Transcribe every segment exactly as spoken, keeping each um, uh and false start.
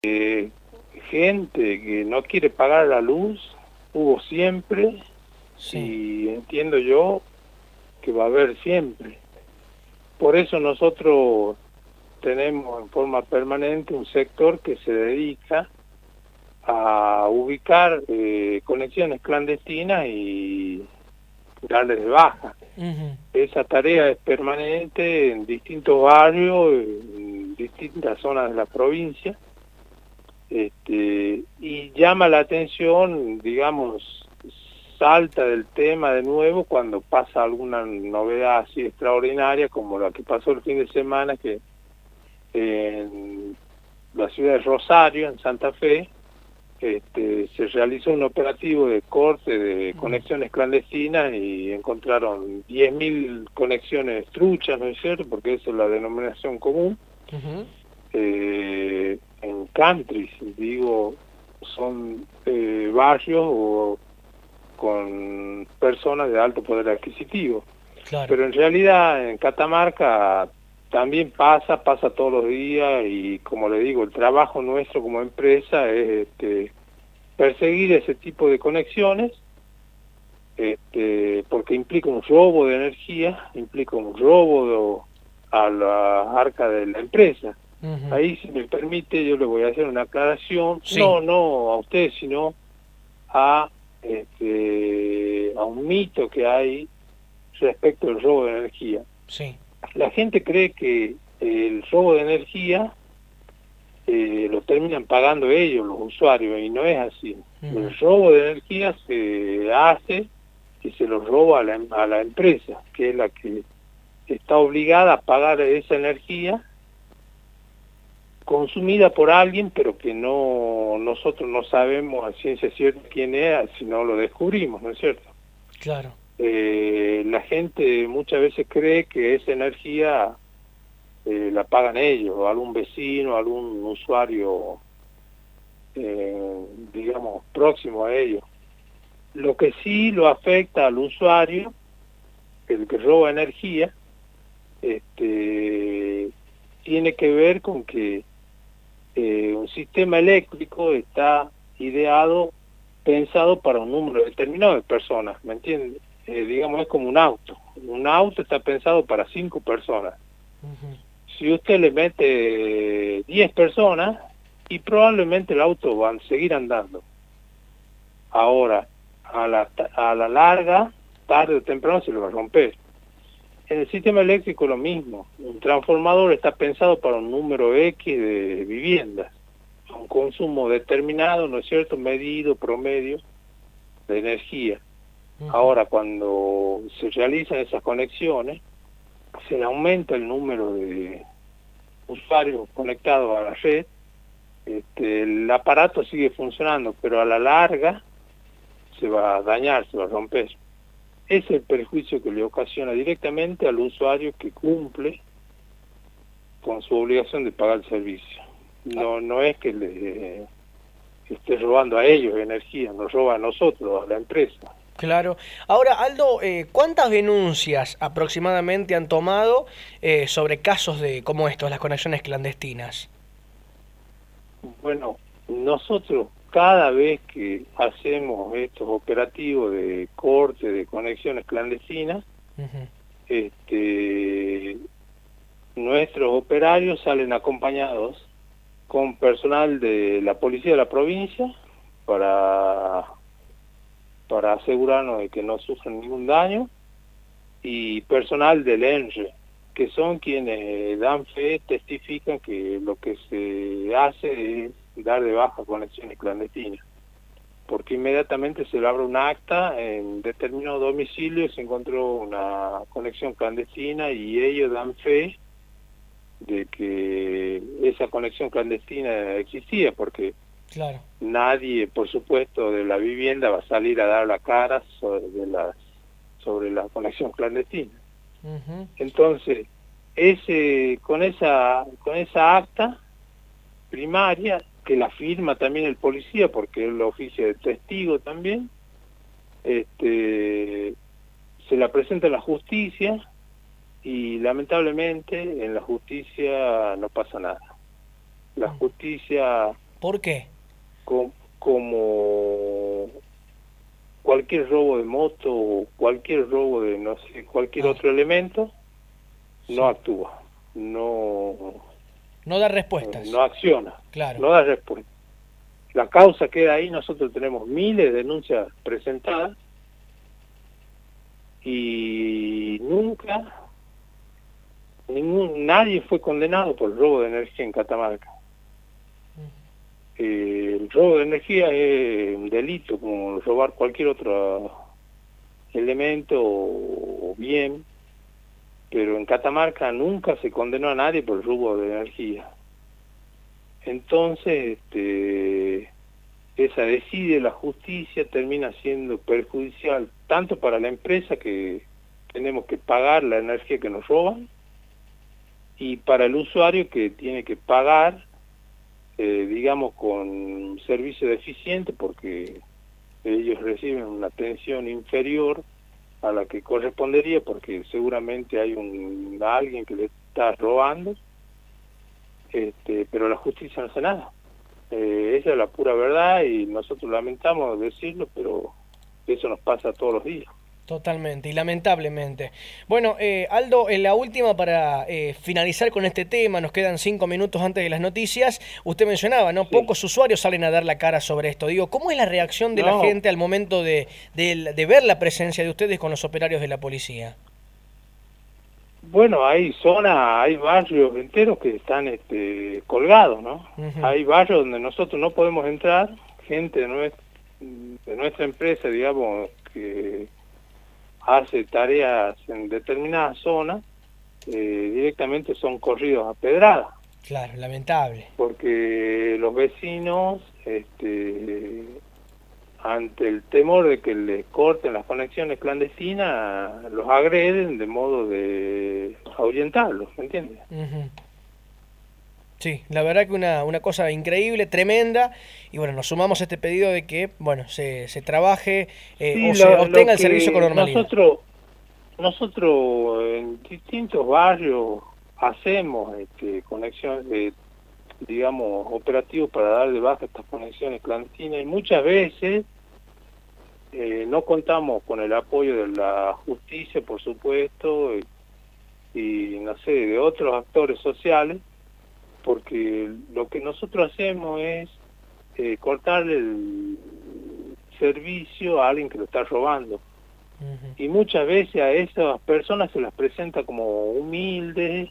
Eh, gente que no quiere pagar la luz, hubo siempre, Sí. y entiendo yo que va a haber siempre. Por eso nosotros tenemos en forma permanente un sector que se dedica a ubicar eh, conexiones clandestinas y darles de baja. Ujú. Esa tarea es permanente en distintos barrios, en distintas zonas de la provincia. Este, y llama la atención, digamos, salta del tema de nuevo cuando pasa alguna novedad así extraordinaria como la que pasó el fin de semana, que en la ciudad de Rosario, en Santa Fe, este, se realizó un operativo de corte de Mm. conexiones clandestinas y encontraron diez mil conexiones truchas, ¿no es cierto? Porque esa es la denominación común. Ujú. Eh, en countries, digo, son eh, barrios o con personas de alto poder adquisitivo. Claro. Pero en realidad en Catamarca también pasa, pasa todos los días y como le digo, el trabajo nuestro como empresa es este, perseguir ese tipo de conexiones, este, porque implica un robo de energía, implica un robo de, a la arca de la empresa. Ujú. Ahí, si me permite, yo le voy a hacer una aclaración, Sí. no, no a usted, sino a, este, a un mito que hay respecto al robo de energía. Sí. La gente cree que el robo de energía eh, lo terminan pagando ellos, los usuarios, y no es así. Ujú. El robo de energía se hace y se lo roba a la, a la empresa, que es la que está obligada a pagar esa energía consumida por alguien, pero que no nosotros no sabemos a ciencia cierta quién es, si no lo descubrimos, ¿no es cierto? Claro. Eh, la gente muchas veces cree que esa energía eh, la pagan ellos, o algún vecino, algún usuario, eh, digamos, próximo a ellos. Lo que sí lo afecta al usuario, el que roba energía, este, tiene que ver con que eh, un sistema eléctrico está ideado, pensado para un número determinado de personas, ¿me entiendes? Eh, digamos, es como un auto. Un auto está pensado para cinco personas. Ujú. Si usted le mete diez personas, y probablemente el auto va a seguir andando. Ahora, a la, a la larga, tarde o temprano se le va a romper. En el sistema eléctrico lo mismo. Un transformador está pensado para un número X de viviendas, un consumo determinado, ¿no es cierto?, medido, promedio de energía. Ujú. Ahora, cuando se realizan esas conexiones, se le aumenta el número de usuarios conectados a la red, este, el aparato sigue funcionando, pero a la larga se va a dañar, se va a romper. Ese es el perjuicio que le ocasiona directamente al usuario que cumple con su obligación de pagar el servicio. Ah, No, no es que le esté robando a ellos energía, nos roba a nosotros, a la empresa. claro. Ahora, Aldo, eh, ¿cuántas denuncias aproximadamente han tomado eh, sobre casos de como estos, las conexiones clandestinas? Bueno, nosotros cada vez que hacemos estos operativos de corte de conexiones clandestinas, Ujú. este, nuestros operarios salen acompañados con personal de la policía de la provincia para, para asegurarnos de que no sufran ningún daño, y personal del ENRE, que son quienes dan fe, testifican que lo que se hace es dar de baja conexiones clandestinas, porque inmediatamente se le abre un acta, en determinado domicilio se encontró una conexión clandestina y ellos dan fe de que esa conexión clandestina existía, porque Claro. nadie, por supuesto, de la vivienda va a salir a dar la cara sobre, de las, sobre la conexión clandestina. Ujú. Entonces, ese, con esa, con esa acta primaria, que la firma también el policía, porque él lo oficia de testigo también, este, se la presenta a la justicia y lamentablemente en la justicia no pasa nada. La Mm. justicia ¿Por qué? Co- como cualquier robo de moto, cualquier robo de, no sé, cualquier Ah, otro elemento, no sí. actúa, no, No da eh, respuestas. no acciona, Claro. no da respuesta. La causa queda ahí, nosotros tenemos miles de denuncias presentadas y nunca, ningún, nadie fue condenado por robo de energía en Catamarca. Eh, el robo de energía es un delito como robar cualquier otro elemento o bien, pero en Catamarca nunca se condenó a nadie por robo de energía. Entonces, este, esa decide la justicia termina siendo perjudicial tanto para la empresa, que tenemos que pagar la energía que nos roban, y para el usuario, que tiene que pagar, eh, digamos, con servicio deficiente, porque ellos reciben una atención inferior a la que correspondería, porque seguramente hay un alguien que le está robando, este, pero la justicia no hace nada. Eh, esa es la pura verdad y nosotros lamentamos decirlo, pero eso nos pasa todos los días. Totalmente, y lamentablemente. Bueno, eh, Aldo, en la última para eh, finalizar con este tema, nos quedan cinco minutos antes de las noticias. Usted mencionaba, ¿no? Sí, Pocos usuarios salen a dar la cara sobre esto. Digo, ¿cómo es la reacción de la no, gente al momento de, de, de ver la presencia de ustedes con los operarios de la policía? bueno, hay zonas, hay barrios enteros que están este, colgados, ¿no? Ujú. Hay barrios donde nosotros no podemos entrar, gente de nuestra, de nuestra empresa, digamos, que hace tareas en determinadas zonas, eh, directamente son corridos a pedrada, Claro, lamentable. porque los vecinos, este, ante el temor de que les corten las conexiones clandestinas, los agreden de modo de ahuyentarlos, ¿me entiendes? Ujú. Sí, la verdad que una, una cosa increíble, tremenda, y bueno, nos sumamos a este pedido de que, bueno, se, se trabaje eh, Sí, o se lo, lo obtenga el servicio con que normalidad. nosotros, nosotros en distintos barrios hacemos este, conexiones, eh, digamos, operativos para dar de baja estas conexiones clandestinas, y muchas veces eh, no contamos con el apoyo de la justicia, por supuesto, y, y no sé, de otros actores sociales, porque lo que nosotros hacemos es eh, cortarle el servicio a alguien que lo está robando. Ujú. Y muchas veces a esas personas se las presenta como humildes,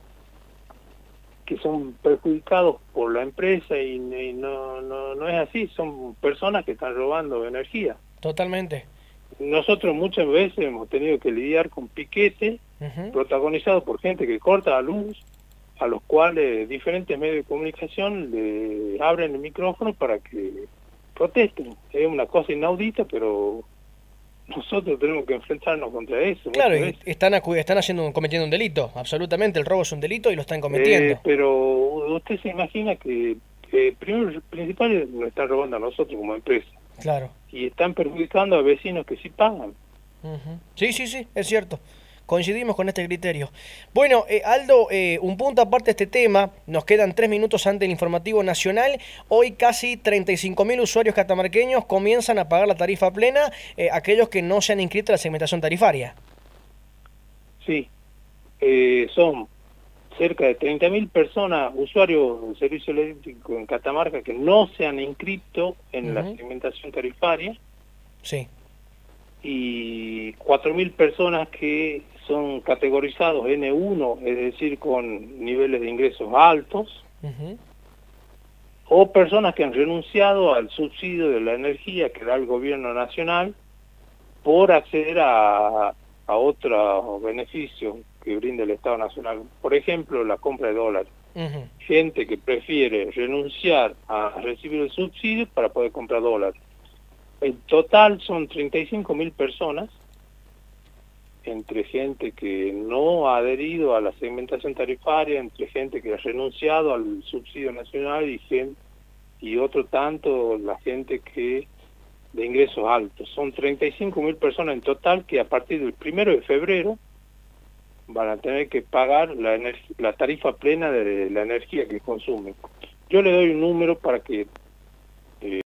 que son perjudicados por la empresa, y, y no, no, no es así, son personas que están robando energía. Totalmente. Nosotros muchas veces hemos tenido que lidiar con piquetes Ujú. protagonizados por gente que corta la luz, a los cuales diferentes medios de comunicación le abren el micrófono para que protesten. Es una cosa inaudita, pero nosotros tenemos que enfrentarnos contra eso Claro, muchas y veces. están, acu- están haciendo, un- cometiendo un delito, absolutamente. El robo es un delito y lo están Eh, cometiendo. pero usted se imagina que, eh, primero y principal, nos están robando a nosotros como empresa, Claro. y están perjudicando a vecinos que sí pagan. Ujú. Sí, sí, sí, es cierto. Coincidimos con este criterio. Bueno, eh, Aldo, eh, un punto aparte de este tema, nos quedan tres minutos antes del informativo nacional. Hoy casi treinta y cinco mil usuarios catamarqueños comienzan a pagar la tarifa plena, eh, aquellos que no se han inscrito a la segmentación tarifaria. Sí, eh, son cerca de treinta mil personas, usuarios del servicio eléctrico en Catamarca, que no se han inscrito en la Ujú. segmentación tarifaria, Sí. y cuatro mil personas que son categorizados N uno, es decir, con niveles de ingresos altos, Ujú. o personas que han renunciado al subsidio de la energía que da el gobierno nacional por acceder a, a otros beneficios que brinda el Estado Nacional. Por ejemplo, la compra de dólares. Ujú. Gente que prefiere renunciar a recibir el subsidio para poder comprar dólares. En total son treinta y cinco mil personas, entre gente que no ha adherido a la segmentación tarifaria, entre gente que ha renunciado al subsidio nacional, y gente, y otro tanto la gente que de ingresos altos. Son treinta y cinco mil personas en total que a partir del primero de febrero van a tener que pagar la, la tarifa plena de la energía que consumen. yo le doy un número para que